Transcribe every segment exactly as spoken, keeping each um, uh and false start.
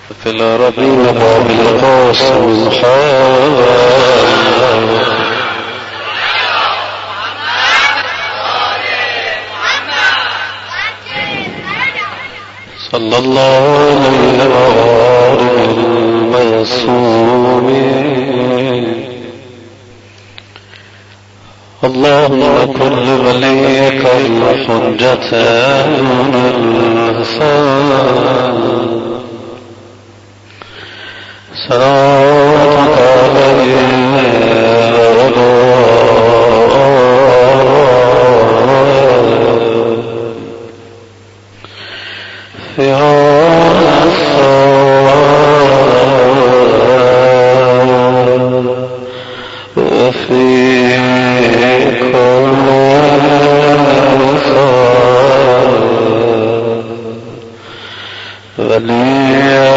في العربين باب القاسم محمد صلى الله عليه وآله المعصومين. اللهم كن لوليك الحجة الحسن صلاتك عليه في هذا الصلاة وفي كل صلاة وليا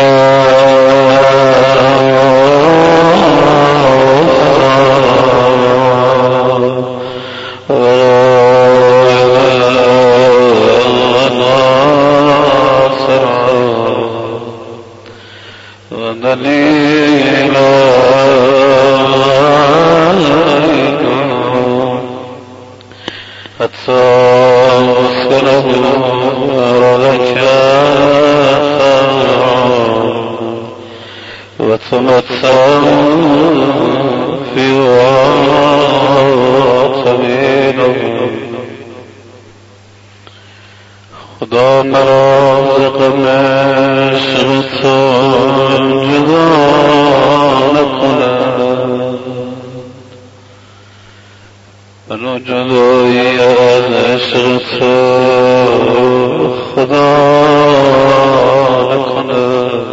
وتمثل في وطمينه خدا مرازق مشغط جدا نکند منو جدایی از عشق خدا نکند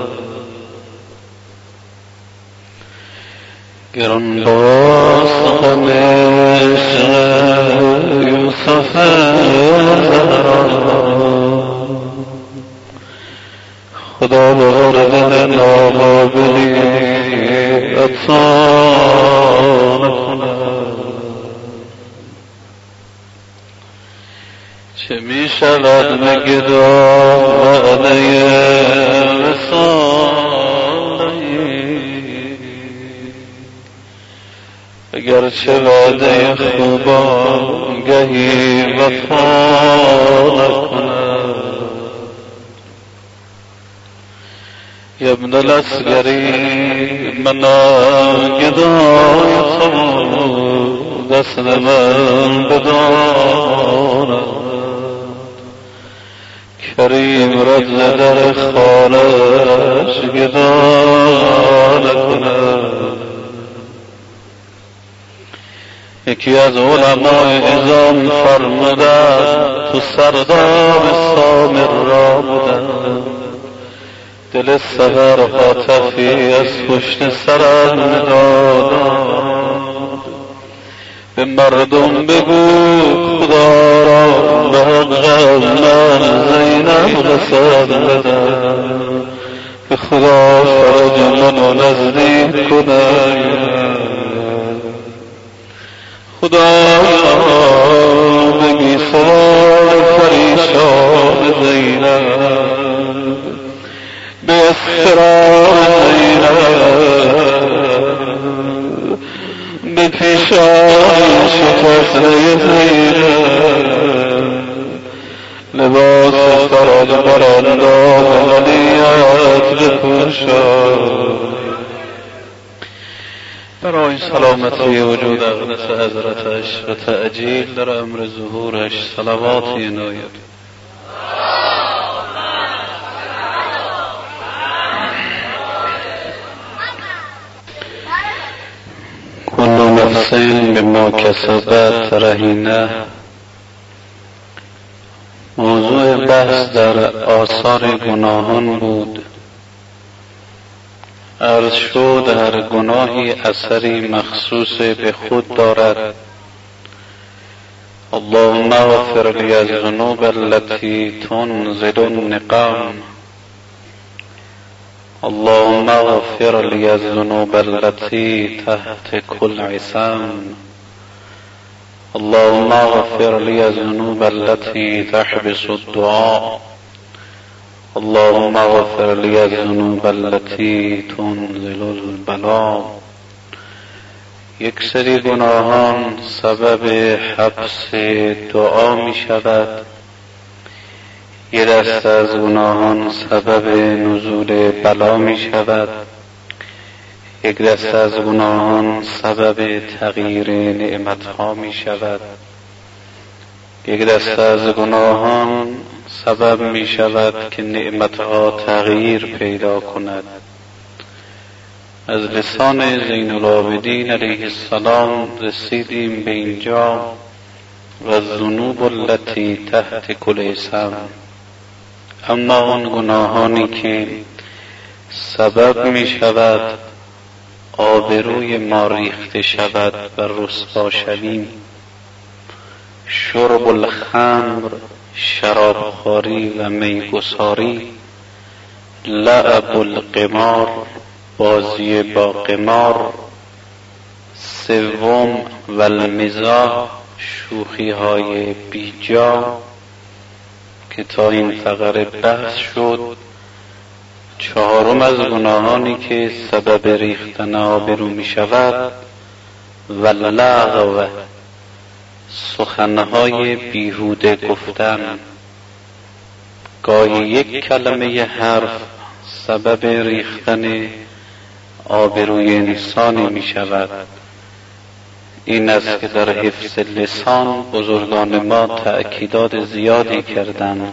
گران باز غم عشق یوسف زهرا خدا بارد ناقابلی عطا نکند چه می شود بگدام وعده اگرچه وعده خوبان گهی وفا نکند یا ابن الاسگری منا گدای تو دست من بداند کریم رد در خانش گدا نکند یکی از علمای ازام فرمودن تو سرداب سامر را بودن دل سحر حاطفی از پشت سرم میدادند به مردم بگو خدا را به حق من زینب رسد بدن که خدا فرج منو نزدیک کنه خدایا بگی سوال پریشان زینب به اسرار زینب به پیشان شکسته زینب لباس فرج برانداز ولیت بپوشان برای سلامتی وجود اقدس حضرتش و تعجیل در امر ظهورش صلواتی عنایت کل نفس بما کسبت رهینه. موضوع بحث در آثار گناهان بود. عرض شد هر گناهی اثری مخصوص به خود دارد. اللهم اغفر لی الذنوب التي تنزل النقام. اللهم اغفر لی الذنوب التي تحت كل عصام. اللهم اغفر لی الذنوب التي تحبس الدعاء. اللهم اغفر لی الذنوب التي تنزل البلا. یک سری گناهان سبب حبس دعا می شود، یه دست از گناهان سبب نزول بلا می شود، یک دست از گناهان سبب تغییر نعمتها می شود، یک دست از گناهان سبب می شود که نعمتها تغییر پیدا کند. از لسان زین العابدین علیه السلام رسیدیم به اینجا و الذنوب التي تحت کل اسم، اما آن گناهانی که سبب می شود آبروی ما ریخته شود و رسوا شویم: شرب الخمر، شرابخواری و میگساری، لعب القمار، بازی با قمار، سوم و المزاح، شوخی های بیجا که تا این فقره بحث شد. چهارم از گناهانی که سبب ریختن آبرو می شود و لغو، سخنهای بیهوده گفتن. گاهی یک کلمه حرف سبب ریختن آبروی انسانی می شود. این است که در حفظ لسان بزرگان ما تأکیدات زیادی کردند.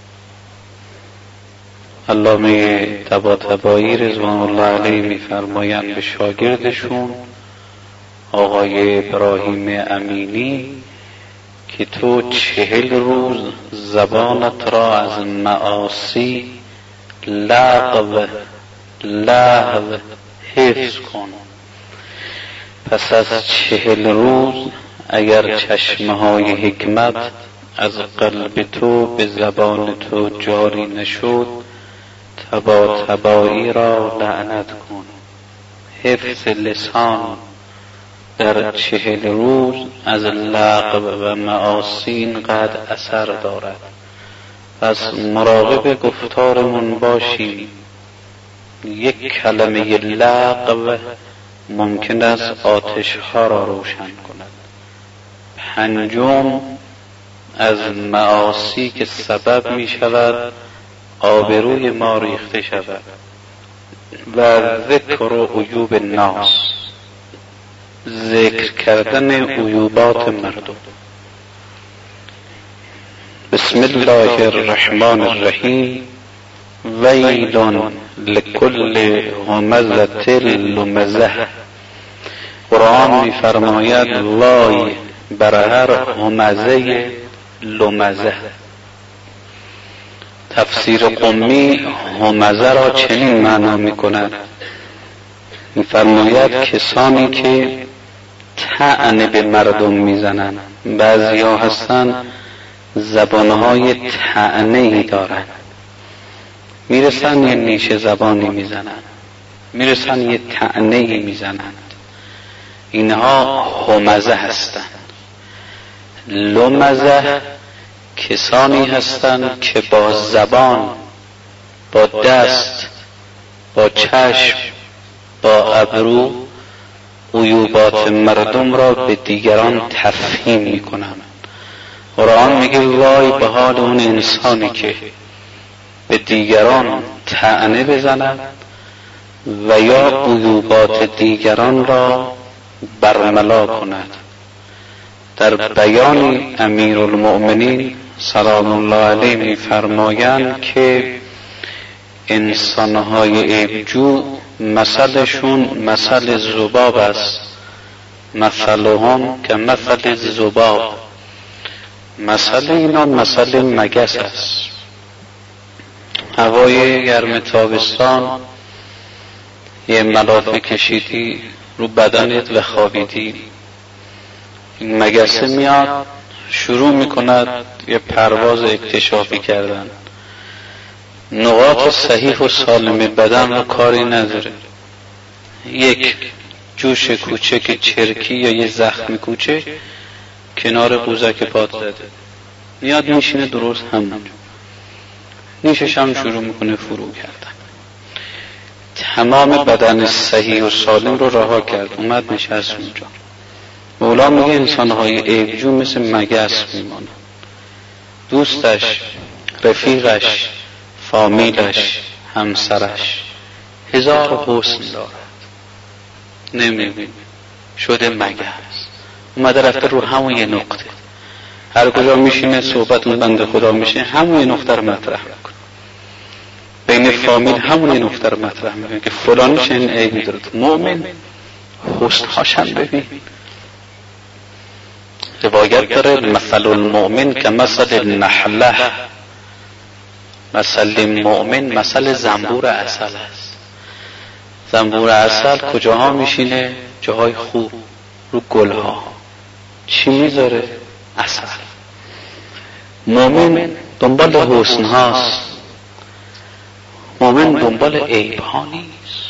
علامه طباطبایی رضوان الله علیه می فرمایند به شاگردشون آقای ابراهیم امینی که تو چهل روز زبانت را از معاصی، لغو لهو حفظ کن، پس از چهل روز اگر چشمه های حکمت از قلب تو به زبان تو جاری نشد طباطبایی را لعنت کن. حفظ لسان در چهل روز از لغو و معاصی اینقدر اثر دارد. پس مراقب گفتارمون باشیم. یک کلمه لغو ممکن است آتش ها را روشن کند. پنجم از معاصی که سبب می شود آبروی ما ریخته شود و ذکر عیوب الناس، ذکر کردن عیوبات مردم. بسم الله الرحمن الرحیم. ویل لکل همزة لمزة. قرآن می فرماید وای بر هر همزه لمزه. تفسیر قمی همزه را چنین معنا می کند، می فرماید کسانی که طعن به مردم می زنند. بعضی ها هستن زبانهای طعنه‌ای دارند، میرسن یه نیش زبانی میزنن، میرسن یه طعنه‌ای میزنند. اینها همزه هستند. لمزه کسانی هستند که با زبان، با دست، با چشم، با ابرو عیوبات مردم را به دیگران تفهیم میکنند. قرآن میگه وای به حال اون انسانی که به دیگران طعنه بزند و یا عیوبات دیگران را برملا کند. در بیان امیرالمؤمنین سلام الله علیه می فرمایند که انسانهای عیبجو مثلشون مثل ذباب است. مثلهم که مثل الذباب. مثل اینا مثل مگس است. هوای گرم تابستان یه ملافه کشیدی رو بدنت و خوابیدی، این مگسه میاد شروع میکند یه پرواز اکتشافی کردن. نقاط صحیح و سالم بدن رو کاری نداره. یک جوش کوچک چرکی یا یه زخم کوچک کنار قوزک پات زده، میاد میشینه درست همون. نیشش هم شروع میکنه فرو کردن. تمام بدن صحیح و سالم رو رها کرد، اومد نشست اونجا. مولا میگه انسانهای عیبجو مثل مگس میمانه. دوستش، رفیقش، فامیلش، همسرش هزار حسن دارد، نمیبینی، شده مگس. اومده رفته رو همون یه نقطه، هر کجا میشینه صحبت اون بنده خدا میشه همون یه نقطه رو مطرح میکنه. بین فامیل همون یه نقطه رو مطرح میکنه که فلانی چنین عیبی داره. مؤمن حسنهاش هم ببین. روایت داره مثل المؤمن که مثل النحله، مثل مؤمن مثل زنبور عسل است. زنبور عسل کجاها میشینه؟ جاهای خوب، رو گلها. چی میذاره؟ عسل. مؤمن دنبال حسن هاست، مؤمن دنبال عیب ها نیست.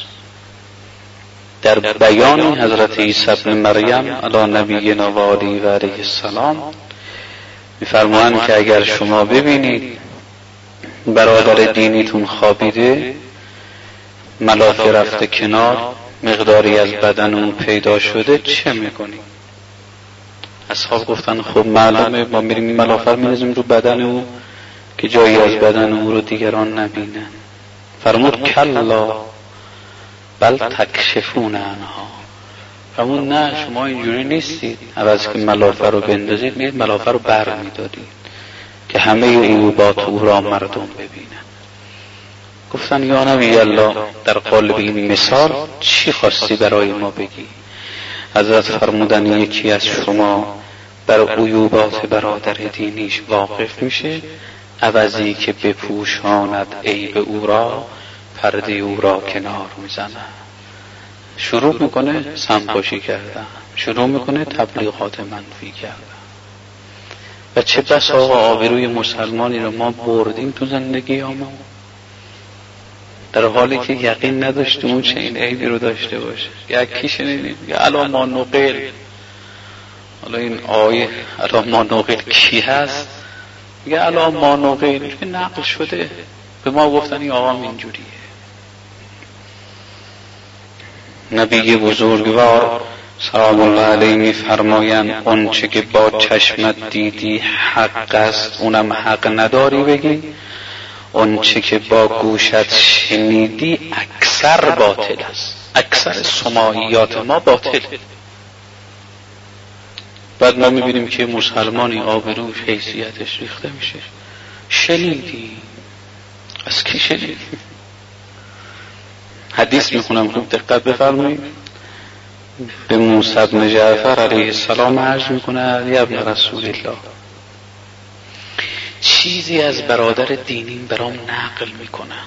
در بیان حضرت عیسی ابن مریم علی نبینا و آله و علیه السلام میفرمایند که اگر شما ببینید برادر دینیتون خوابیده، ملافه رفته کنار، مقداری از بدن اون پیدا شده، چه میکنید؟ اصحاب گفتن خب معلومه ما میریم این ملافه رو می‌ریزیم رو بدن او که جایی از بدن او رو دیگران نبینن. فرمود کلا بل تکشفون عنها. فرمود نه، شما اینجوری نیستید، عوض که ملافه رو بندازید میرید ملافه رو بر میدارید که همه عیوبات او را مردم ببینن. گفتن یا نبی الله در قالب این مثال چی خواستی برای ما بگی؟ حضرت فرمودن یکی از شما بر عیوبات برادر دینیش واقف میشه، عوضی که بپوشاند عیب او را، پرده او را کنار میزنه. شروع میکنه سمپاشی کردن، شروع میکنه تبلیغات منفی کردن. و چه بس آقا آبروی مسلمانی رو ما بردیم تو زندگی ما، در حالی که یقین نداشتیم اون چه این عیبی رو داشته باشه. یکی شنیدیم یا الا ما نقل، حالا این آیه الا ما نقل کی هست؟ میگه الا ما نقل که نقل شده، به ما گفتن این آقام اینجوریه. نبی بزرگوار سلام الله علیه میفرمایند اون چه که با چشمت دیدی حق است، اونم حق نداری بگی. اون چه که با گوشت شنیدی اکثر باطل است. اکثر سماعیات ما باطل. بعد ما میبینیم که مسلمانی آبروش حیثیتش ریخته میشه. شنیدی؟ از کی شنیدی؟ حدیث میخونم خوب دقت بفرمایید. به موسی بن جعفر علیه السلام عرض میکنه یا ابن رسول الله، چیزی از برادر دینیم برام نقل میکنن،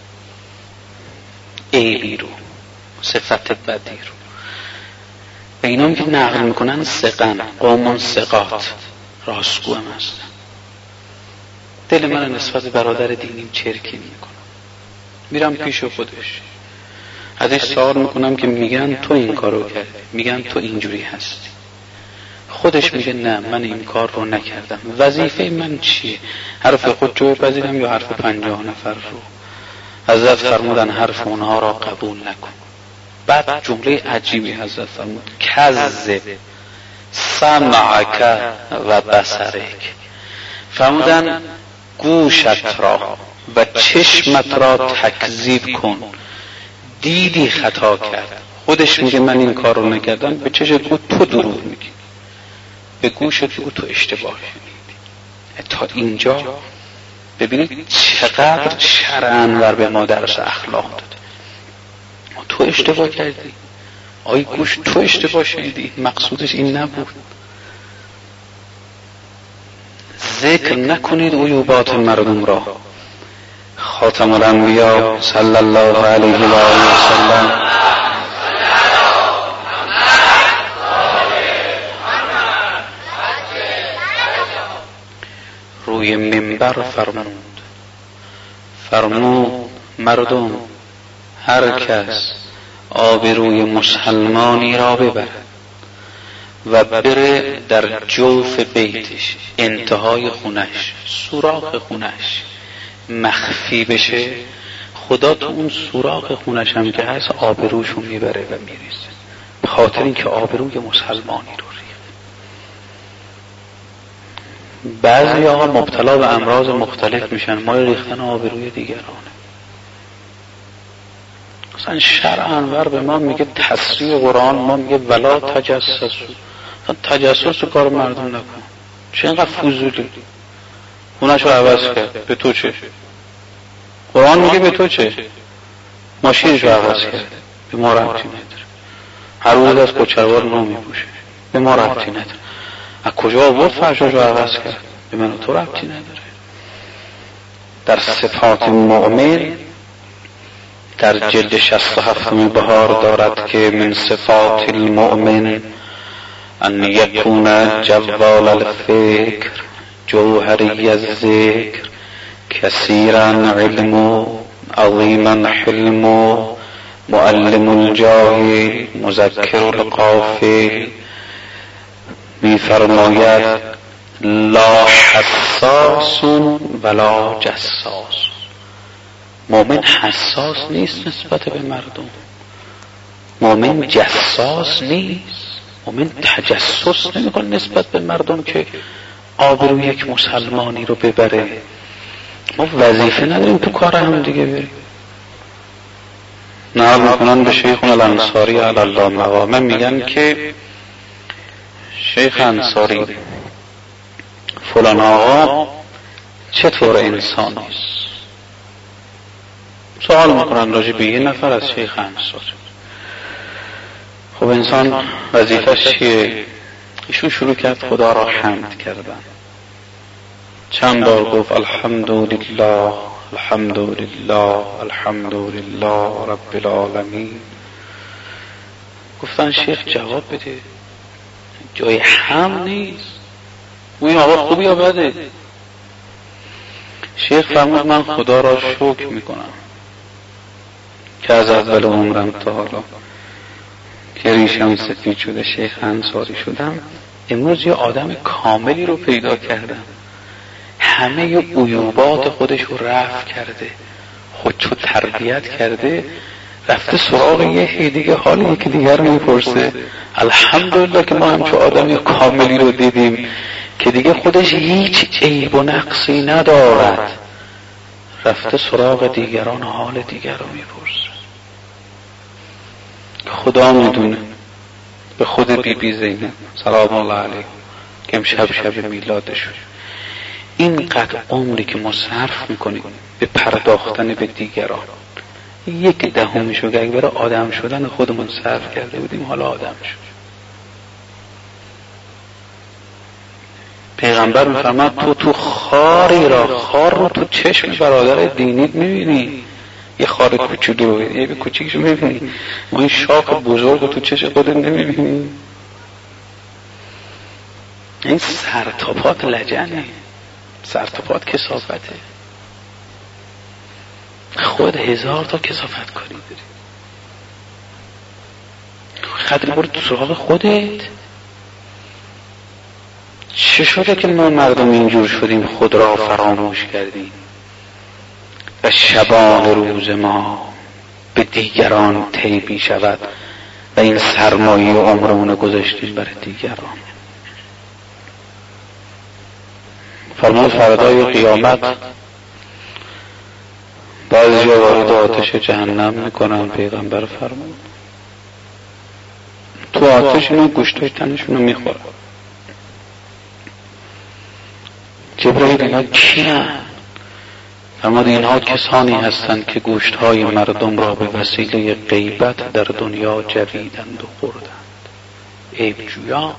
عیبی رو، صفت بدی رو. و اینام که نقل میکنن ثقن، قوم ثقات، راستگو هم هستن. دل من نسبت برادر دینیم چرکی میکنم، میرم پیش خودش ازش سوال میکنم که میگن تو این کارو کردی، میگن تو اینجوری هستی. خودش میگه نه من این کار رو نکردم. وظیفه من چیه؟ حرف خود رو بپذیرم یا حرف پنجاه نفر رو؟ حضرت فرمودن حرف اونها را قبول نکن. بعد جمله عجیبی حضرت فرمود کذب سمعک و بصرک. فرمودن گوشت را و چشمت را تکذیب کن. دیدی خطا کرد، خودش میگه من این کار رو نکردم، به چشمت بگو تو دروغ میگی، به گوشت بگو تو اشتباه شدی. تا اینجا ببینید چقدر شرع انور به ما درس اخلاق داده. تو اشتباه کردی، آی گوش تو اشتباه شدی، مقصودش این نبود. ذکر نکنید عیوبات مردم را. خاتم الانبیا صلی الله علیه و آله و سلم روی منبر فرمود فرمود مردم هر کس آبروی مسلمانی را ببرد و بره در جوف بیتش، انتهای خونش، سوراخ خونش، مخفی بشه، خدا تو اون سوراخ خونش هم که هست آبروشو میبره و میریزه، به خاطر اینکه آبروی مسلمانی رو ریخت. بعضی آقا مبتلا به امراض مختلف میشن، مال ریختن آبروی دیگرانه. مثلا شرع انور به ما میگه تصریح قرآن ما میگه ولا تجسسوا، تجسس تو کار مردم نکن. چه اینقدر فضولی؟ خونه‌شو عوض کرد، به تو چه؟ قرآن میگه به تو چه؟ ماشینشو عوض کرد، به ما ربطی نداره. هر روز از کچلوار نو میپوشه، به ما ربطی نداره. از کجا آورد فرشاشو عوض کرد؟ به من و تو ربطی نداره. در صفات مؤمن در جلد شصت و هفتم بهار دارد که من صفات المؤمن ان یکون جوال الفکر جوهری الذکر کثیرا علم عظیما حلم معلم الجاهل مذکر الغافل. می فرماید لا حساس ولا جساس. مؤمن حساس نیست نسبت به مردم، مؤمن جساس نیست، مؤمن تجسس نمی‌کنه نسبت به مردم که آبروی یک مسلمانی رو ببره. ما وظیفه نداریم تو کار هم دیگه بریم. نقل میکنن به شیخ الانصاری علی الله مقامه، میگن که شیخ انصاری فلان آقا چطور انسان است؟ سوال میکنن راجع به یه نفر از شیخ انصاری. خب انسان وظیفه‌اش چیه؟ ایشون شروع کرد خدا را حمد کردن. چند بار گفت الحمدلله الحمدلله الحمدلله رب العالمین. گفتن شیخ جواب بده، جای حمد نیست، این آقا خوبی یا بده؟ شیخ فرمود من خدا را شکر میکنم که از اول عمرم تا حالا که ریشم سفید شده شیخ انصاری شدم، امروز یه آدم کاملی رو پیدا کردم، همه ی عیوبات خودش رو رفع کرده، خودشو تربیت کرده، رفته سراغ یه دیگه حالی که دیگر میپرسه الحمدلله که ما همچون آدمی کاملی رو دیدیم که دیگه خودش هیچ عیب و نقصی ندارد، رفته سراغ دیگران حال دیگر رو میپرسه. خدا میدونه. به خود بی بی زینب سلام الله علیه که امشب شب میلادش، اینقدر عمری که ما صرف میکنیم به پرداختن به دیگران، یک دهمیشو که اگه برای آدم شدن خودمون صرف کرده بودیم حالا آدم شد. پیغمبر میفرماد تو تو خاری را، خار رو تو چشم برادر دینیت میبینی، یه خار کوچولو رو یه کوچیکشو میبینی، ما این شاخ بزرگ رو تو چشم خودت نمیبینی. این سرتاپات لجنه، سرتاپات کثافته. خود هزار تا کثافت کاری داری، خدری برو تو سراغ خودت. چه شده که ما مردم اینجور شدیم خود را فراموش کردیم و شبان روز ما به دیگران طی شود و این سرمایه و عمرمون گذاشتیم برای دیگران. فرمان فردای قیامت بعضی ها وارد آتش جهنم میکنن. پیغمبر فرمود تو آتش اینا گوشتای تنشون رو میخورن. جبرائیل اینا کیان؟ فرمود اینها کسانی هستند که گوشتهای مردم را به وسیله غیبت در دنیا جویدند و خوردند. عیب جویان.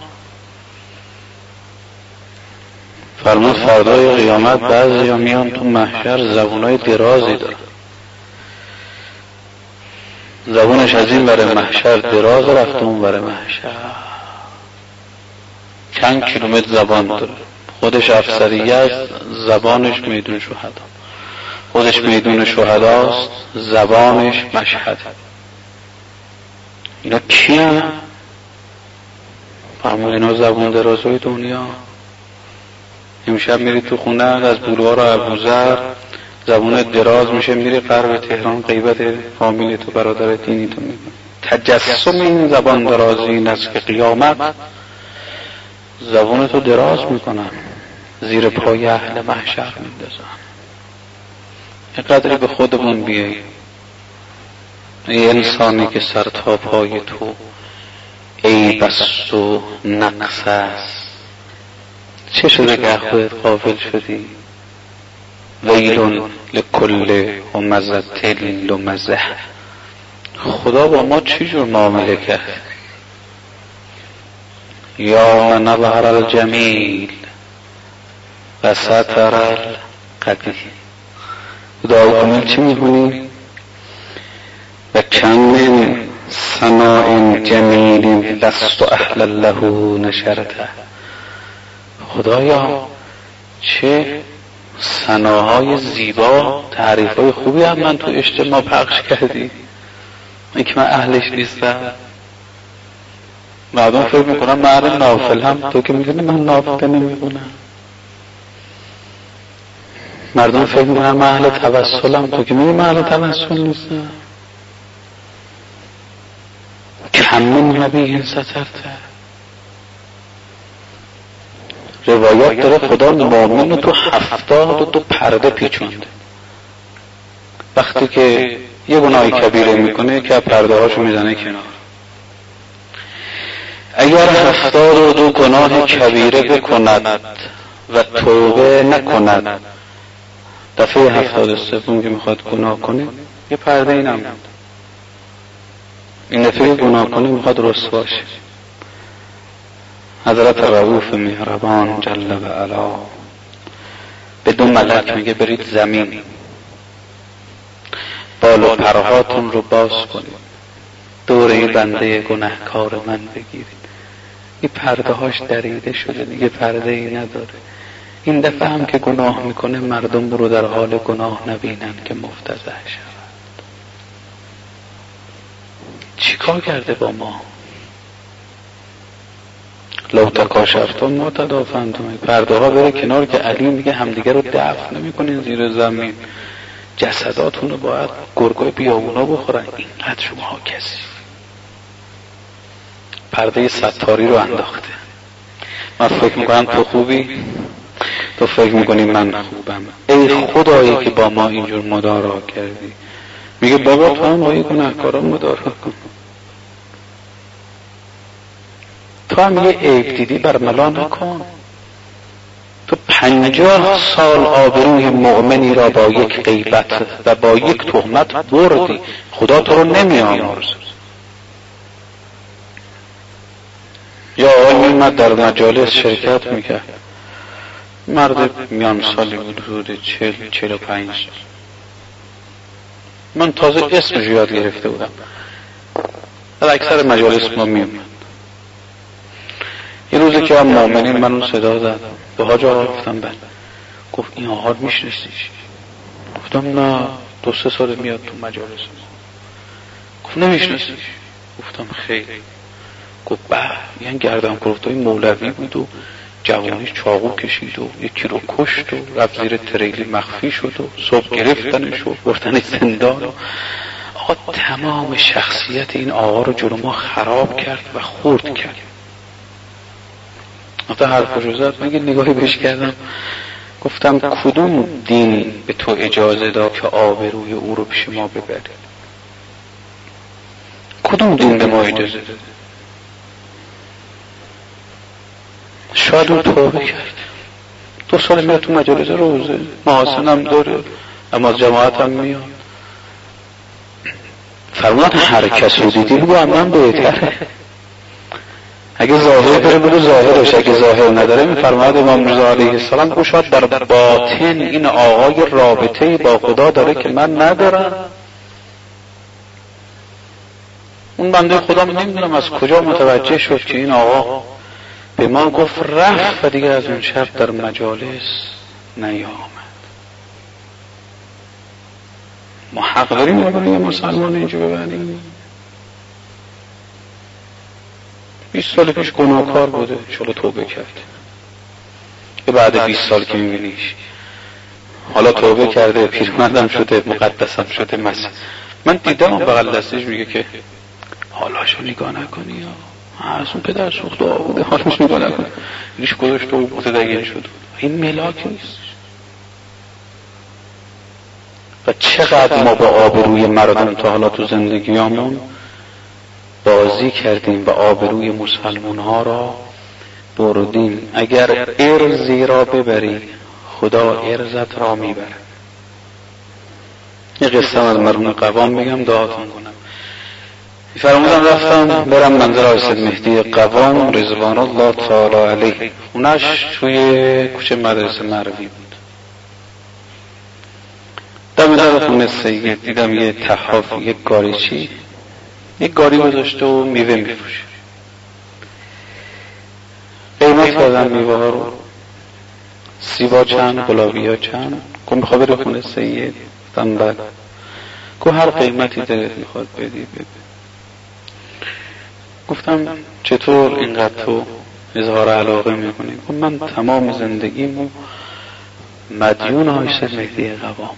فرمود فردای قیامت بعضی ها میان تو محشر زبونای درازی دارن، زبونش از این برای محشر دراز رفته اون برای محشر، چند کیلومتر زبان داره. خودش افسریه است، زبانش میدون شهدا، خودش میدون شهداست، زبانش مشهد. اینا کی هم؟ فرمود اینا زبون درازای دنیا. امشب میری تو خونه از بلوار ابوذر زبون دراز میشه میره غرب تهران غیبت فامیل تو برادر دینی تو میکنه. تجسم این زبان درازی این است که قیامت زبون تو دراز میکنن، زیر پای اهل محشر میندازن. یه قدری به خودمون بیایی. ای انسانی که سر تا پای تو عیب است و نقص است، چه شده که خودت غافل شدی؟ ویل لکل همزة لمزة. خدا با ما چی جور معامله کرد؟ یا من نظهر الجمیل و ستر القبیح. خدا کنید چی میکنی؟ و کم من صناع جمیل لست اهل له نشرته. خدایا چه ثناهای زیبا، تعریفهای خوبی هم من تو اجتماع پخش کردی، این که من اهلش نیستم. مردم فکر میکنم من اهل نافل هم، تو که میدونی من نافل نمیکنم. مردم فکر میکنم من اهل توسل هم، تو که میدونی من اهل توسل نیستم. کم من نبی سترته. روایات داره خدا مؤمن تو هفتاد و دو پرده پیچونده. وقتی که یه گناه کبیره میکنه که پرده هاشو میزنه کنار. اگر هفتاد و دو گناه کبیره بکند و توبه نکند، دفعه هفتاد و سوم که میخواد گناه کنه یه پرده ای نموند. این دفعه گناه کنه میخواد رسوا شه. حضرت رؤوف مهربان جل و علا به دو ملک میگه برید زمین، بال و پرهاتون رو باز کنید، دوره بنده گناهکار من بگیرید. این پرده هاش دریده شده دیگه، پرده ای نداره. این دفعه هم که گناه میکنه مردم رو در حال گناه نبینن که مفتضح شود. چی کار کرده با ما؟ لو تکاشفتم ما تدافعتم. پرده ها بره کنار که علی میگه همدیگه رو دفن نمیکنین زیر زمین، جسداتون رو باید گرگای بیابونا بخورن. اینقدر شما ها کسی پرده ستاری رو انداخته. من فکر میکنم تو خوبی، تو فکر میکنی من خوبم. ای خدایی که با ما اینجور مدارا کردی. میگه بابا تو هم با این گناهکارا مدارا کن. تو هم یه عیب دیدی برملا نکن. تو پنجاه سال آبروی مؤمنی را با یک غیبت و با یک تهمت بردی، خدا تو رو نمی آمرزه. یا آقای میمد در مجالس شرکت میکرد، مرد میان سالی بود، حدود چل چل و پنج سال. من تازه اسمش یاد گرفته بودم، در اکثر مجالس ما میومد. یه روزی که هم مؤمنین من اون صدا زد، به حاج آقا گفتم بله. گفت این آقا میشناسیش؟ گفتم نه، دو سه سال میاد تو مجالس. گفت نمیشناسیش؟ گفتم خیر. گفت به، یعنی گردن کلفتای مولوی بود و جوانیش چاقو کشید و یکی رو کشت و رفت زیر تریلی مخفی شد و صبح گرفتنش و بردن زندان. آقا تمام شخصیت این آقا رو جلو ما خراب کرد و خرد کرد. وقتی حرفشو زد من یه نگاهی بهش کردم، گفتم کدوم دین به تو اجازه داد که آبروی او رو پیش ما ببری؟ کدوم دین به ما اجازه داد؟ شاید اون توبه کرد، دو سال میاد تو مجالس روزه، محاسن هم داره، اما جماعت هم میاد. فرمان هر کس رو دیدی بگو امن بهتره. اگه ظاهر داره بگو ظاهرش، اگه ظاهر نداره میفرماید امام رضا علیه السلام او شاید در باطن این آقای رابطه‌ای با خدا داره که من ندارم. اون بنده خدا من نمیدونم از کجا متوجه شد که این آقا به ما گفت رفت و دیگه از اون شب در مجالس نیامد. ما حق داریم برای یه مسلمان اینجا ببریم؟ بیست سال پیش گناهکار بوده، شالا توبه کرد. که بعد بیست سال که میبینیش حالا توبه کرده، پیرمردم شده، مقدسم شده، مسیح. من دیدم اون بغل دستش میگه که حالاشو نگاه نکنی یا اصلا پدر سوخت و آبوده، حالش نگاه نکنی، ریش گذاشت و متدین شد. این ملاک نیست. و چقدر ما با آبروی مردم تا حالا تو زندگیامون بازی کردیم و آبروی مسلمان ها را بردیم. اگر ارزی را ببری خدا ارزت را میبره. یه قصه از مرحوم قوام میگم دعاتون کنم. فرمودم رفتم برم منزل آقای سید مهدی قوام رضوان الله تعالی علیه. اونش توی کوچه مدرسه مروی بود. دم در خونه سید دیدم یه تحاف، یه گاریچی، یه گاری گذاشته و میوه میفروشه. قیمت کردم میوه ها رو، سیبا چند، گلابی ها چند. گفت میخواه بری خونه سید؟ گفتم بله. گفت هر قیمتی دلت میخواد بدی بده. گفتم چطور اینقدر تو اظهار علاقه میکنی؟ گفت من تمام زندگیمو مدیون آقای سید مهدی قوامم.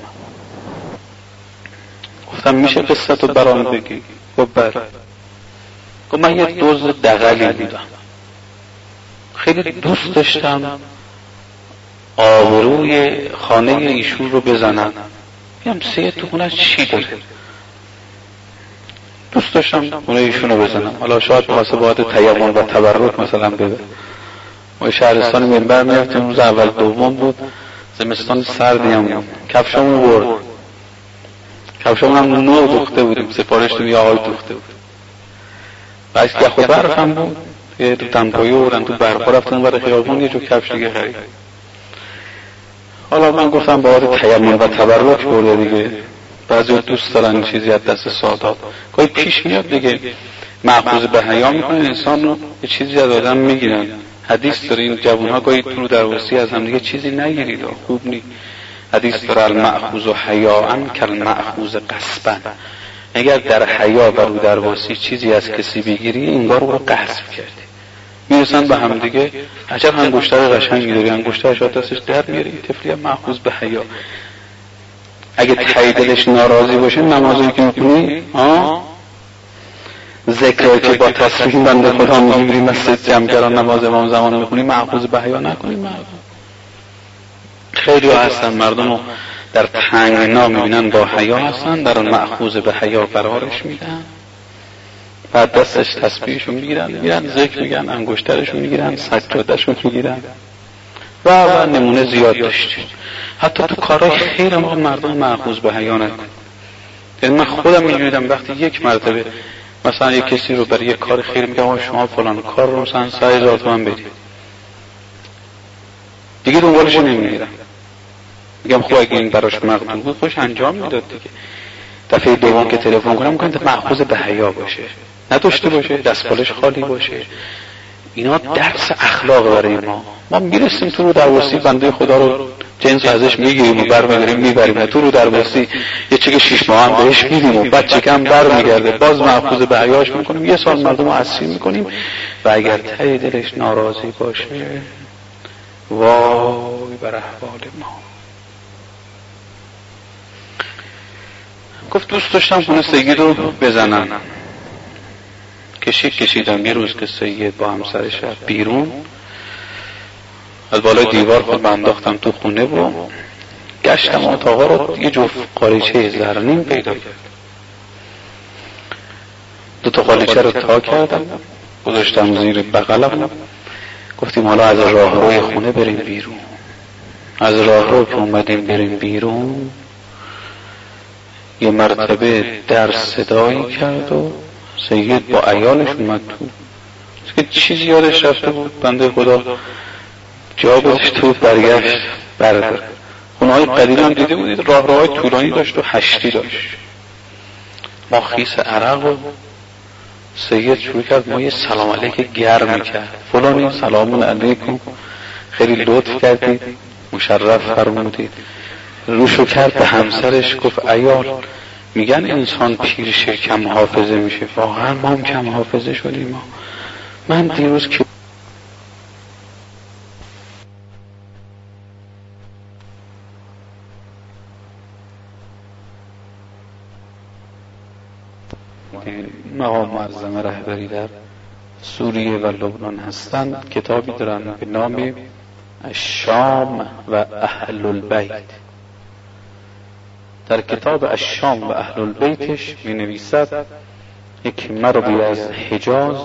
گفتم میشه قصتو برام بگی؟ گفت بله. گفت من یه دزد دغلی بودم، خیلی دوست داشتم آبروی خانه ایشون رو بزنم. میگم سید تو خونه چی داره؟ دوست داشتم خونه ایشون رو بزنم. حالا شاید واسه باید تیمم و تبرک مثلا بده. ما شهرستان منبر میرفتیم، روز اول دوم بود، زمستان سردی هم بود. کفشامون برد، کفشامون هم نو دوخته بودیم، سفارش تو یه آقای دوخته بود. بعد که خود برف هم بود، یه تو تنپایی بردن تو برف رفتن برای خیابون یه جو کفش دیگه خرید. حالا من گفتم باید تیمم و تبرک برده دیگه. بعضی دوست دارن چیزی از دست سادات گاهی پیش میاد دیگه، مأخوذ به حیا میکنن انسان رو، یه چیزی از آدم میگیرن. حدیث داره این جوانها گاهی تو درواسی از هم دیگه چیزی نگیرید، خوب نی. حدیث داره المأخوذ حیاء کالمأخوذ غصبا. اگر در حیا و رو درواسی چیزی از کسی بگیری انگار رو غصب کردی. میرسن به هم دیگه، عجب انگشتر قشنگی داری، انگشترش از دستش در میاری. طفلی هم مأخوذ به حیا. اگه ته دلش ناراضی باشه نمازی که میکنی ها، ذکری که با تسبیح بنده خدا میگیری، مسجد جمع‌گران نماز امام زمان میخونی، مأخوذ به حیا نکنی. خیلی هستن مردم رو در تنگنا میبینن با حیا هستن، در مأخوذ به حیا قرارش میدن، بعد دستش تسبیحشو میگیرن، میگیرن ذکر میگن، انگشترشو میگیرن، سجادهشو میگیرن و و نمونه زیاد داشتیم. حتی تو کارهای خیر ما مردم مأخوذ به حیا نکن. یعنی من خودم می‌دیدم وقتی یک مرتبه مثلا یک کسی رو برای یک کار خیر میگم شما فلان کار رو مثلا سه هزار تومان بدید، دیگه دنبالش نمیگیرم، میگم خب اگه این براش مقدور بود خوش انجام میداد دیگه. دفعه دوم که تلفن کنم میگم مأخوذ به حیا باشه، نداشته باشه، دستپالش خالی باشه. اینا درس اخلاق برای ما. ما میرسیم تو رو درواسی بنده خدا رو جنس ازش میگیریم و برمیگردیم میبریم، تو رو درواسی یه چیک شیش ماه هم بهش میدیم و بچه کم برمیگرده، باز مأخوذ به حیاش میکنیم، یه سال مردم رو اسیر میکنیم. و اگر ته دلش ناراضی باشه وای بر احوال ما. گفت دوست داشتم خونه سید رو بزنم، کشید کشیدم. یه روز که سید با همسرش بیرون از بالای دیوار خود انداختم تو خونه و گشتم اتاقا رو، یه جفت قالیچه زرنین پیدا کردم. دو تا قالیچه رو تا کردم گذاشتم زیر بغلم. گفتیم حالا از راه روی خونه بریم بیرون. از راه رو که اومدیم بریم بیرون یه مرتبه در صدایی کرد و سید با عیالش اومد تو. که چیزی یادش رفته بود بنده خدا، جا گذاشته بود برگشت بردار. خونه های قدیم هم دیده بودید راه راه های طولانی داشت و هشتی داشت. ما خیس عرق و سید شروع کرد ما یه سلام علیک گرم کرد، فلانی سلام علیکم، خیلی لطف کردید، مشرف فرمودید. روشو کرد به همسرش گفت عیال میگن انسان پیر شه کم حافظه میشه، واقعا ما هم کم حافظه شدیم. ما من دیروز که که مقام معظم رهبری در سوریه و لبنان هستند کتابی دارن به نام الشام و اهل البیت. در کتاب الشام و اهل البیتش می نویسد یک مردی از حجاز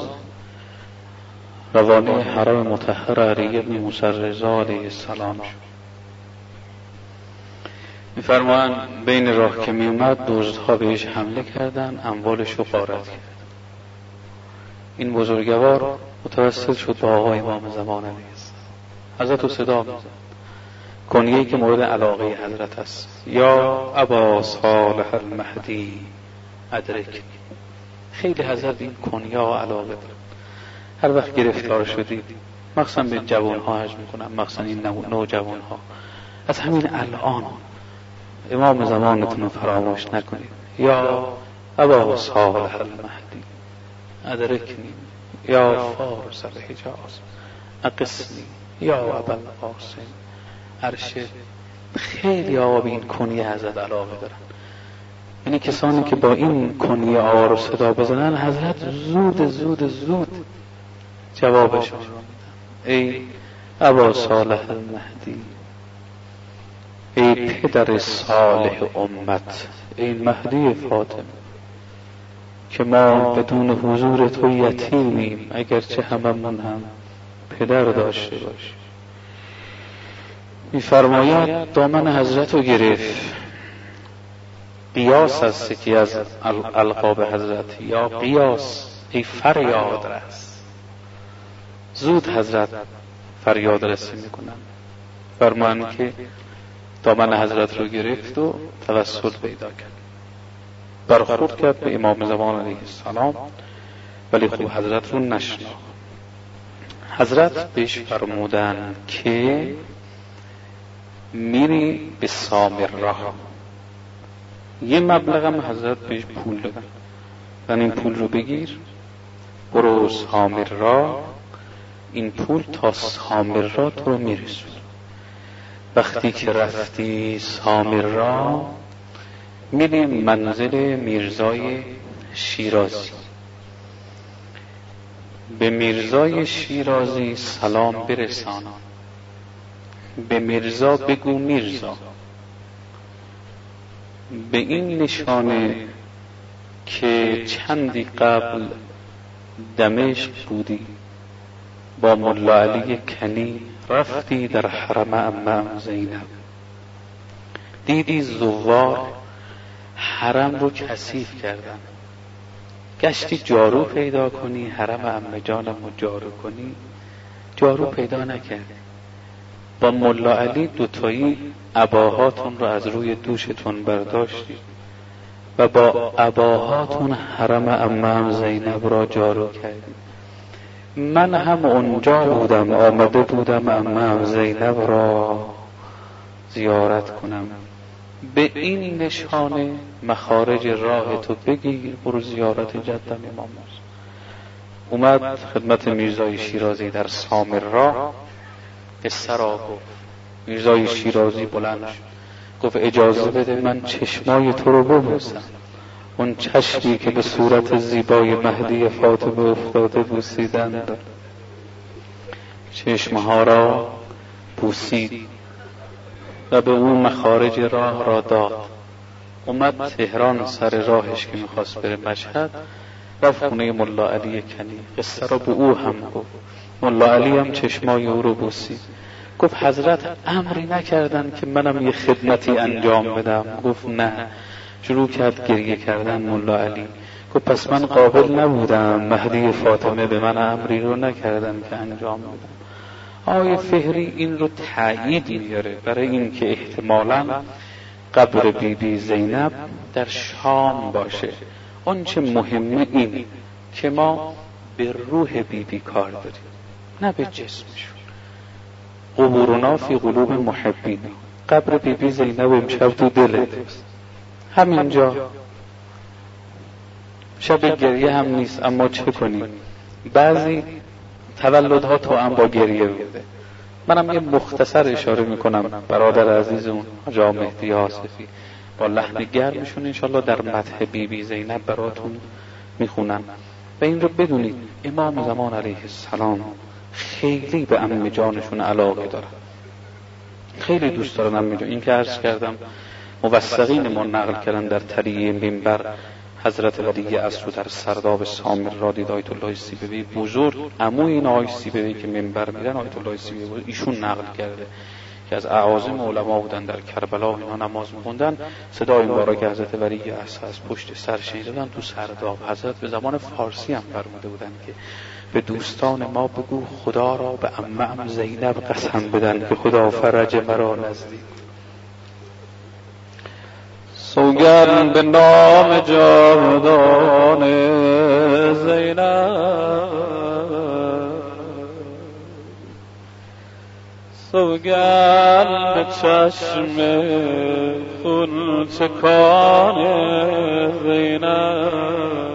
روانه حرم مطهر علی ابن موسی رضا علیه السلام شد. می‌فرمایند بین راه که می اومد دزدها بهش حمله کردند، اموالش رو غارت کردند. این بزرگوار متوسل شد با آقای امام زمان علیه السلام. حضرت رو صدا می‌زد، کنیه‌ای که مورد علاقه حضرت است، یا ابا صالح المهدی ادرک. خیلی حضرت این کنیه ها علاقه دارن. هر وقت گرفتار شدید، مخصوصا به جوان‌ها عرض می‌کنم، مخصوصا این نوجوان‌ها، از همین الان امام زمانتون رو فراموش نکنید. یا ابا صالح المهدی ادرکنی، یا فارس الحجاز اقسنی، یا ابا القاسم ارشد. خیلی آقا به این کنیه حضرت علاقه دارن. یعنی کسانی که با این کنیه آقا رو صدا بزنن، حضرت زود زود زود جوابشون رو میدن. ای ابا صالح المهدی، ای پدر صالح امت، ای مهدی فاطمه، که ما بدون حضور تو یتیمیم، اگرچه هممون هم پدر داشته باشیم. می‌فرماید دامن حضرت رو گرفت. قیاس است که از القاب حضرت، یا قیاس ای فریاد رس. زود حضرت فریاد رسی میکنن. فرمان که دامن حضرت رو گرفت و توسل پیدا کرد، برخورد کرد به امام زمان علیه السلام، ولی خب حضرت رو نشناخت. حضرت بهش فرمودن که میری به سامرا. یه مبلغ هم حضرت بهش پول دادن، و این پول رو بگیر برو سامرا، این پول تا سامرا تو رو میرسون. وقتی که رفتی سامرا میری منزل میرزای شیرازی. به میرزای شیرازی سلام برسان، به میرزا بگو میرزا، به این نشانه که چندی قبل دمشق بودی با ملا علی کنی، رفتی در حرم عمه زینب، دیدی زوار حرم رو کثیف کردن، گشتی جارو پیدا کنی حرم عمه جانم رو جارو کنی، جارو پیدا نکردی. با ملا علی دوتایی عباهاتون رو از روی دوشتون برداشتی و با عباهاتون حرم عمه زینب را جارو کردی. من هم اونجا بودم، آمده بودم عمه زینب را زیارت کنم. به این نشانه مخارج راه تو بگیر، برو زیارت جدم امام موسی. اومد خدمت میرزای شیرازی در سامرا، قصه را گفت. میرزای شیرازی بلند شد، گفت اجازه بده من چشمای تو رو ببوسم. اون چشمی که به صورت زیبای مهدی فاطمه افتاده بوسیدند. چشمها را بوسید و به اون مخارج راه را داد. اومد تهران، سر راهش که میخواست بره مشهد، رفت خونه ملا علی کنی. قصه را به او هم گفت. ملا علی هم چشمای او رو بوسید. گفت حضرت امری نکردن که منم یه خدمتی انجام بدم؟ گفت نه. شروع کرد گریه کردن ملا علی. گفت پس من قابل نبودم، مهدی فاطمه به من امری رو نکردن که انجام بدم. آیه فهری این رو تأیید میاره برای این که احتمالاً قبر بی بی زینب در شام باشه. اون چه مهمه این که ما به روح بی بی کار داریم، نه به جسمشون. قبورنا فی قلوب محبین. قبر بی بی زینب امشب تو دلت، همینجا. شب گریه هم نیست، اما چه کنیم؟ بعضی تولدها تو هم با گریه بوده. منم یه مختصر اشاره میکنم برادر عزیزمون حاجی مهدی آصفی با لحن گرمشون انشالله در مدح بی بی زینب براتون میخونن. و این رو بدونید امام زمان علیه السلام خیلی به عمه جانشون علاقه دارن، خیلی دوست دارن عمه جان. این که عرض کردم موثقین ما نقل کردن در طریق منبر حضرت ولی اصر در سرداب سامر را دید آیت الله سیبوی بزرگ، عموی این آقای سیبوی که منبر میدن آیت الله سیبوی ایشون نقل کرده که از اعاظم علما بودن در کربلا اینا نماز می‌خوندن، صدای مبارک حضرت ولی اصر از پشت سر شنیدن تو سرداب. حضرت به زبان فارسی هم فرموده بودن که به دوستان ما بگو خدا را به عمم زینب قسم بدن که خدا فرج مرا نزدیک. سوگند به نام جاودان زینب، سوگند به چشم خون چکان زینب،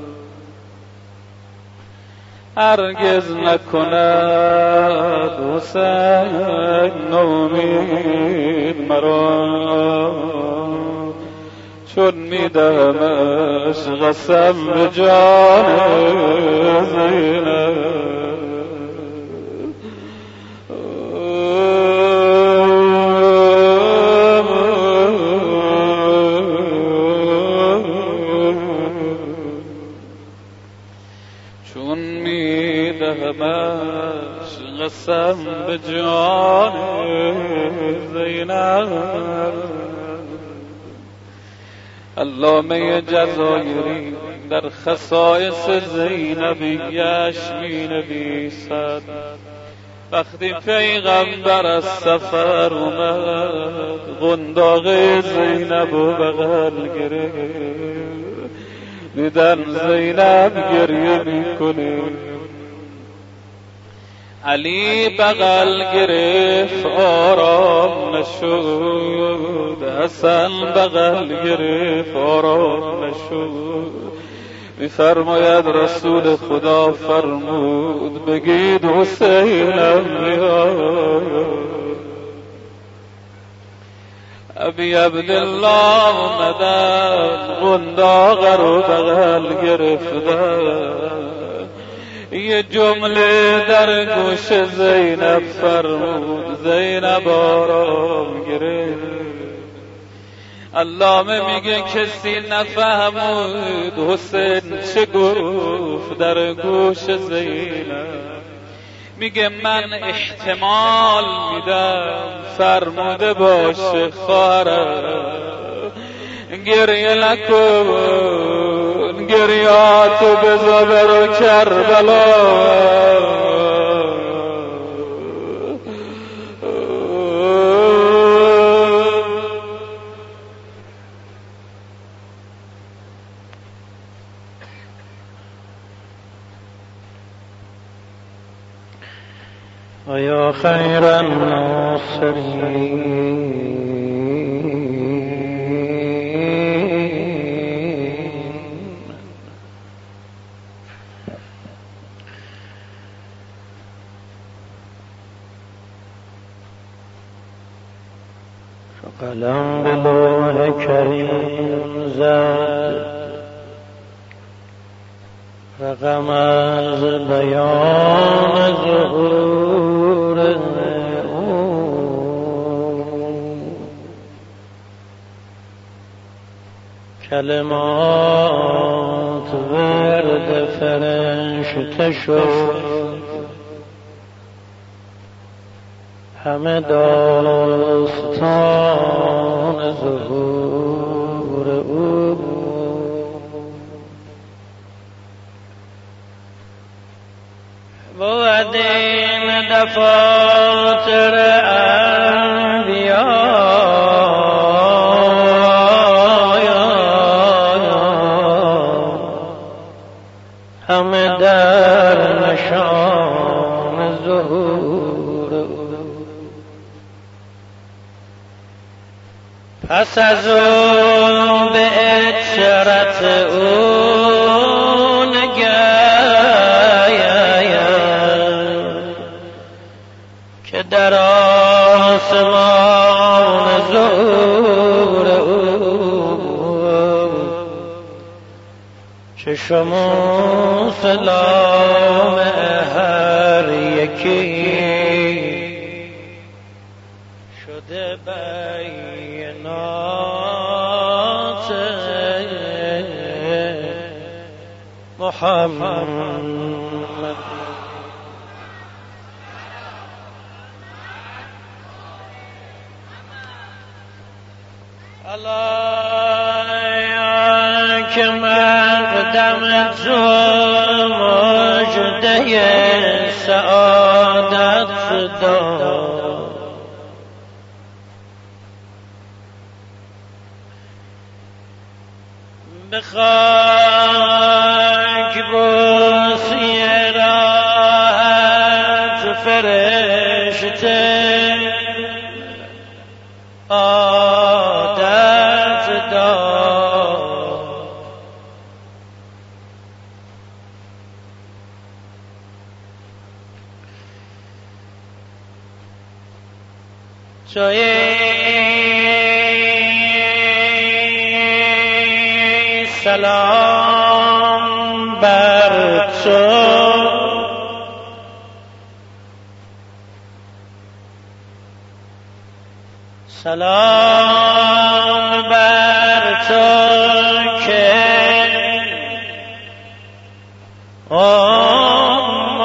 هرگز نکند حسین نومید مرا، چون میدمش قسم به جان زینب. چون میدمش قسم به جان زینب. علامه جزایری در خصایص زینبیش می نویسد وقتی پیغمبر از سفر اومد قنداق زینب و بغل گرفت، دیدن زینب گریه میکنه، علی بغل گرفت آرام نشد، حسن بغل گرفت آرام نشد. میفرماید رسول خدا فرمود بگید حسینم میاد. ابی عبدالله آمدن قنداق رو بغل گرفتن، یه جمله در گوش زینب فرمود، زینب آرام گرفت. علامه میگه کسی نفهمود حسین چه گفت در گوش زینب. میگه من احتمال میدم فرموده باشه خواهرم گریه نکن، گریاتو بذار برو کربلا. یا خیر الناصرین قلم به لوح کریم زد رقم از بیان ظهور او، کلمات ورد فرشته شد، همه داستان ظهور او. بود این دفاتر انبیا همه در نشان ظهور، پس از اون به اشارت اون که در آسمان ظهور او چه شما سلام هر یکی شده بینات محمد. الا که مقدم تو مجده سعادت داد، به خاک بوسی راحت فرشته عادت داد، توی سلام بر تو سلام بر تو که ام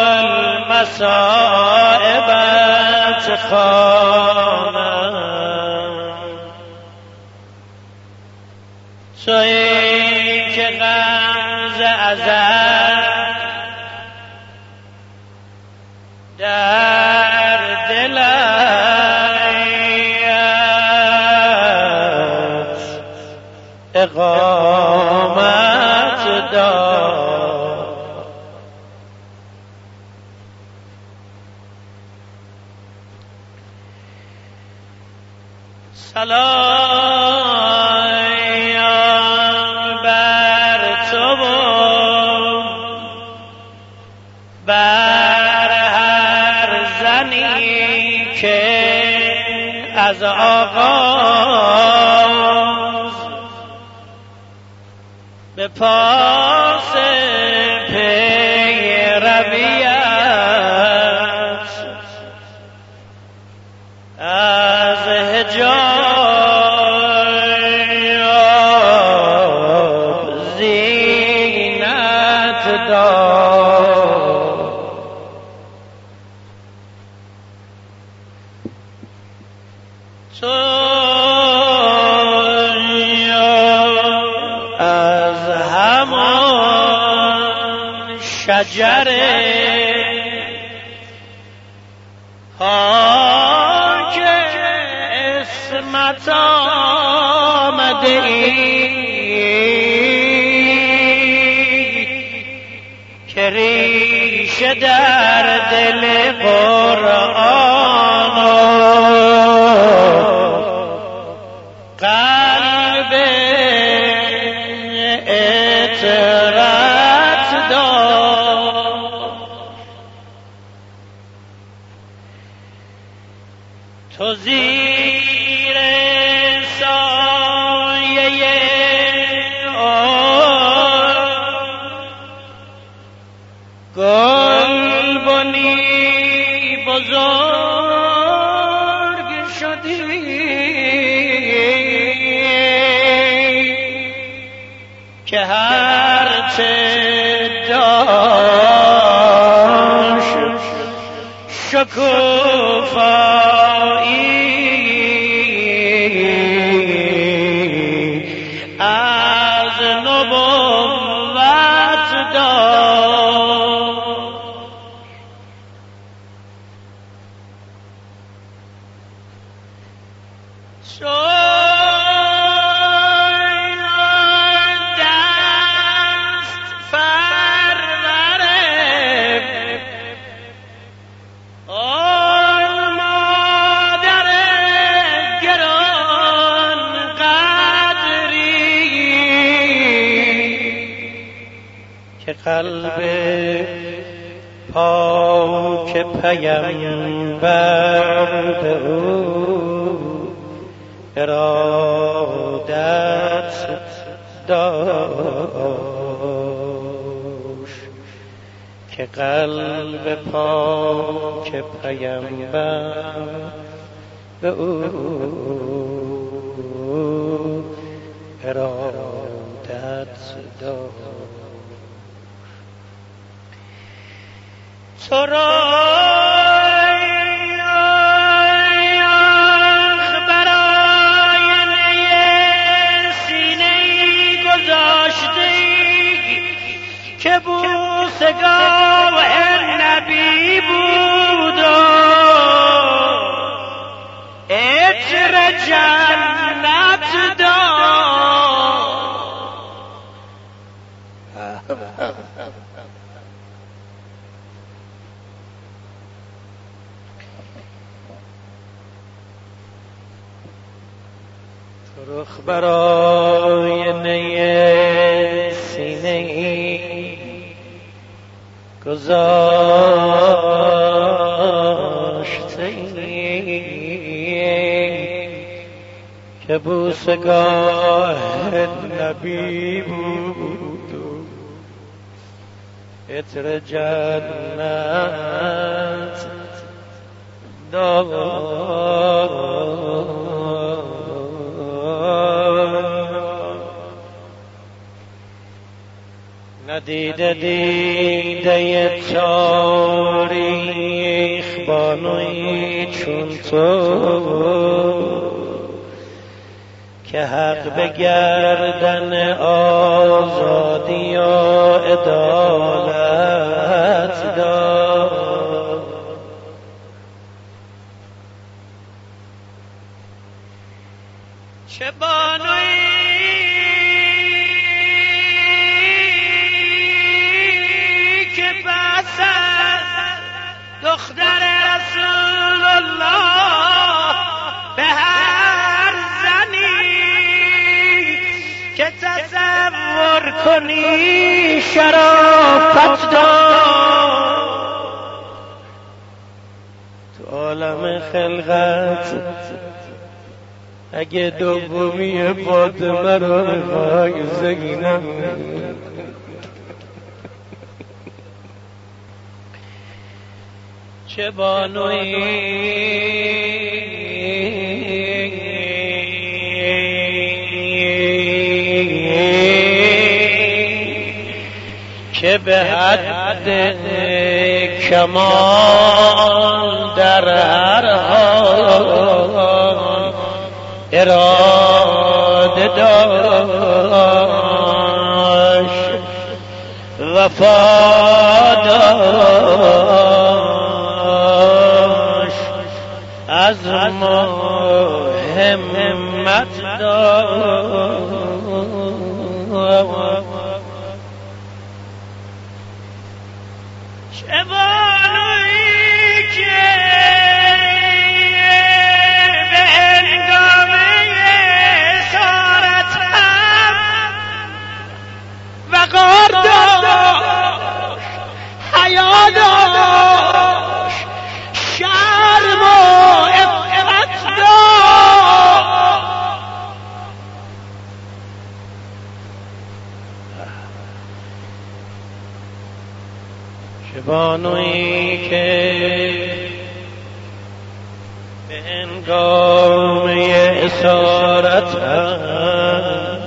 المصائبت خانم، تویی که غمز ازل در دلت اقامت داد، سلام بر تو بر هر زنی که از آغاز به پاس پیرویت از حجاب زینت داد، تو از همان شجر پاک اسمت آمده ای که ریشه در دل قرآن قلب اطرت داد، تو زیر سایه آن گلبنی بزرگ شدی که هر چه داشت شکوفایی از نبوت داشت، که قلب پاک پیمبر به او ارادت داد. که قلب پاک پیامبر به او ارادت داد. تو را که بوسگاه نبی بود و عطر جنت داد. رخ برای نی سینه ای گذاشته ای که بوسگاه نبی بود و عطر جنت داد. ندیده دیده تاریخ بانوی چون تو که حق به گردن آزادی و عدالت داد. چه بانوی دختر رسول الله به هر زنی که تصور کنی شرافت دار. تو عالم خلقت اگه دومی فاطمه رو بخوای زینب چه بانوی که به حد کمال در هر حال اراده داشت وفا داشت از ما همت داشت. چه بانویی که به هنگامه اسارت هم وقار داشت، حیا داشت، شرم و عفت داشت. چه بانویی که به هنگامه اسارت هم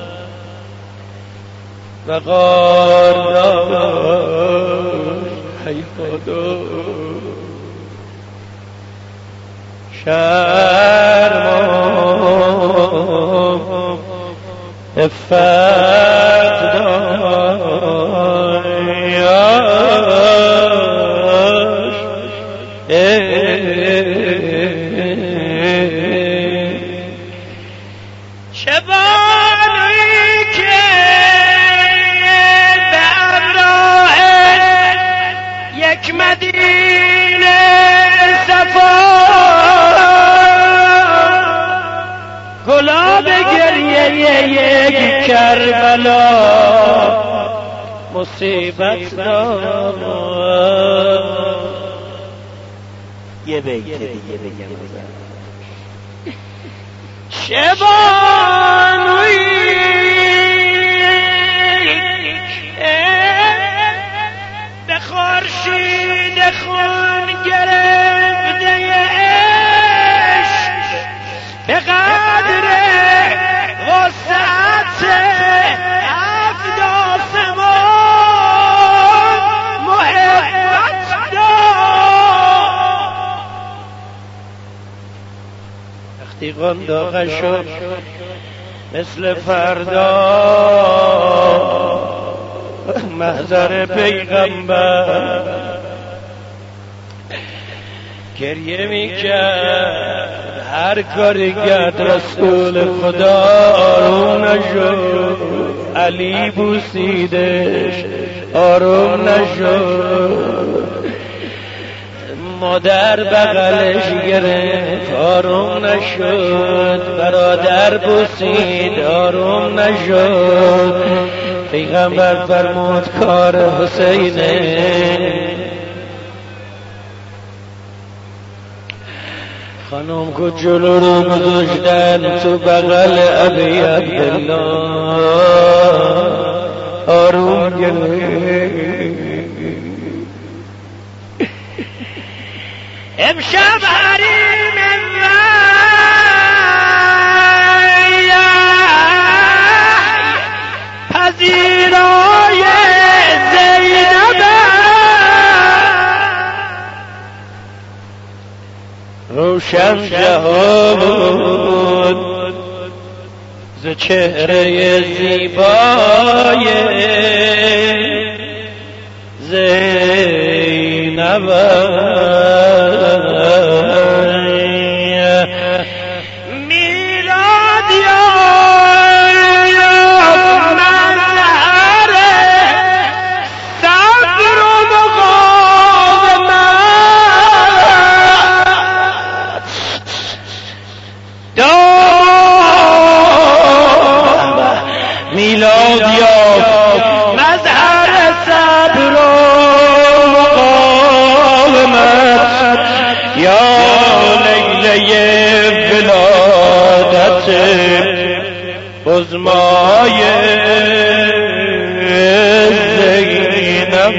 وقار داشت، حیا داشت، شرم و عفت داشت. چه بانویی که به همراه یک مدینه صفا گلاب گریه یک کربلا مصیبت داد. یه بیت دیگه بگم چه بانویی به خورشید وقتی قنداق شد مثل فردا محضر پیغمبر گریه میکرد، هر کاری کرد رسول خدا آروم نشد، علی بوسیدش آروم نشد، مادر بغلش گرفت آروم نشد، برادر بوسید آروم نشد. پیغمبر فرمود کار حسینه. خانم کو جلو رو گذاشتن تو بغل ابی عبدالله آروم گرفت. امشب حریم وحی پذیرای زینب روشن جهان ز چهره زیبای زینب بزمای زینب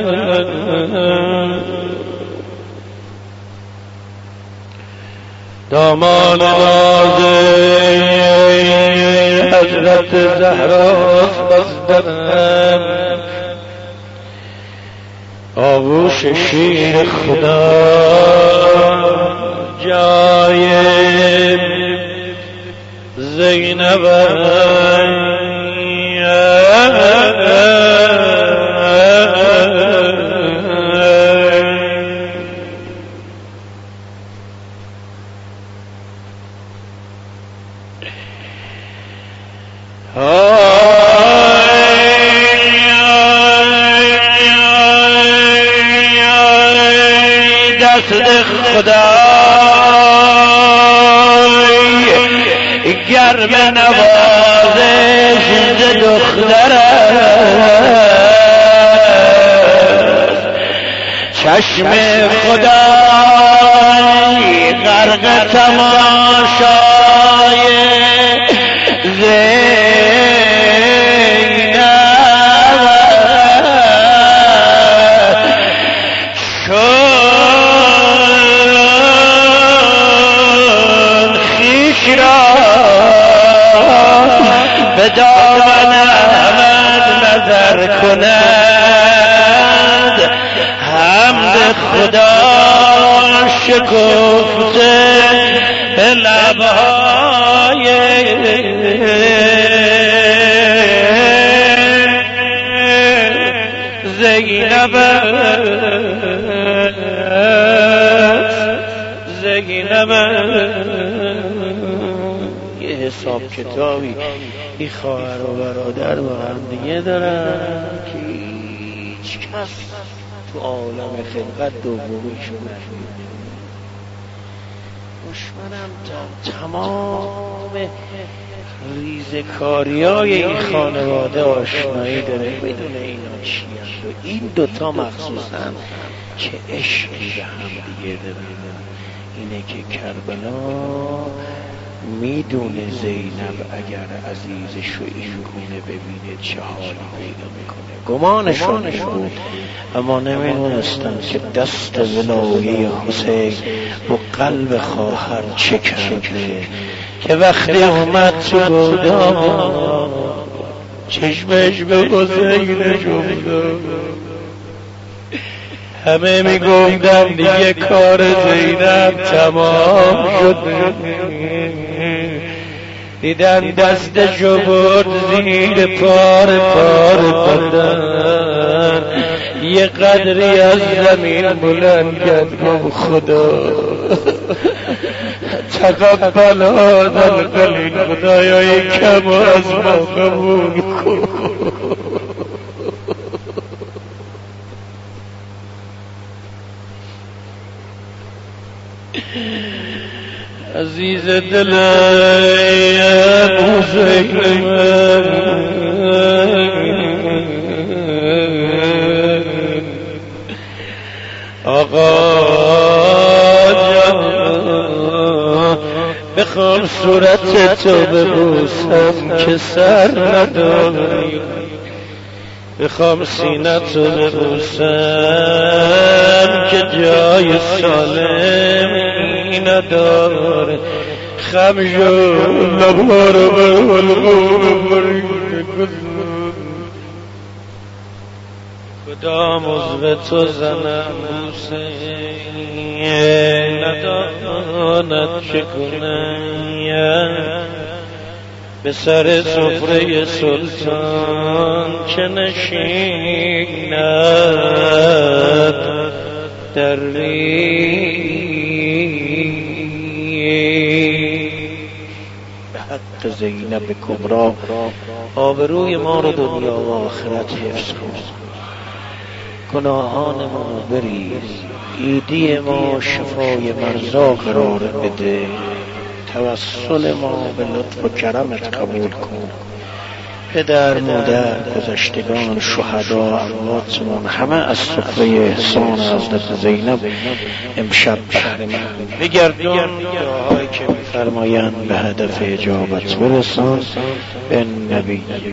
دامان نازل حضرت زهراست بزدرم آغوش شیر خدا جای زینب دست خدا گرم نوازش ز دختر چشم خدای غرق تماشای زینب شد خیش را به دامن احمد نظر کند، حمد خدا شکفته به لبهای زینب زینب. یه حساب کتابی این خواهر و برادر با هم دیگه دارن که هیچ کس تو عالم خلقت دومیش بود. دشمنم تا تمام ریزکاریای این خانواده آشنایی داره بدون اینا چی هست و این دوتا مخصوصا که عشقی به هم دیگه دارن. اینه که کربلا میدونه زینب اگر عزیزش رو این گونه ببینه چه حالی پیدا میکنه. گمانشون بود اما نمیدونستن که دست ولایه حسین و قلب خواهر چه کرده که وقتی اومد تو گودام چشمش به حسین جفته همه میگفتن دیگه کار زینب تمام شد. دیدن دستشو برد زیر پار پار بدن، یه قدری از زمین بلند کرد. گفت خدا تقبل هذا القلیل، خدایای کم از ما قبول کن. عزیز دل ابو زینب، آقا جان بخوام صورت تو ببوسم که سر نداری، بخوام سینه تو ببوسم که جای سالمی نداره. خمجون نبارو بالقوم برید کدام عضو تو زنم حسین نداند چه کنم، به سر سفره سلطان چه نشیند درویش. به حق زینب کبرا آبروی ما رو دنیا و آخرت حفظ کن، گناهان ما رو بریز، ایدی ما شفای مرزا قرار بده، توسل ما به لطف و کرمت قبول کن. پدر مادر گذشتگان شهدا امواتمون همه از سفره احسان حضرت زینب امشب بهره مند بگردون، دعاهایی که می‌فرمایند به هدف اجابت برسان. به نبی